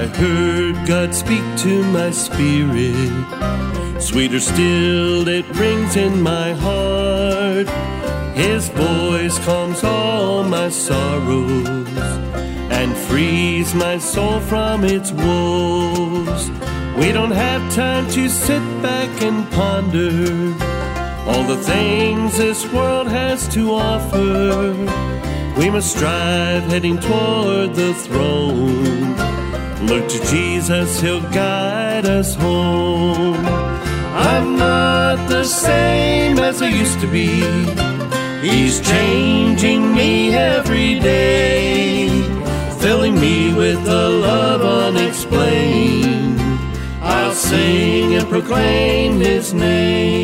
I heard God speak to my spirit. Sweeter still it rings in my heart. His voice calms all my sorrows and frees my soul from its woes. We don't have time to sit back and ponder all the things this world has to offer. We must strive heading toward the throne. Look to Jesus, He'll guide us home. I'm not the same as I used to be. He's changing me every day, filling me with a love unexplained. I'll sing and proclaim His name.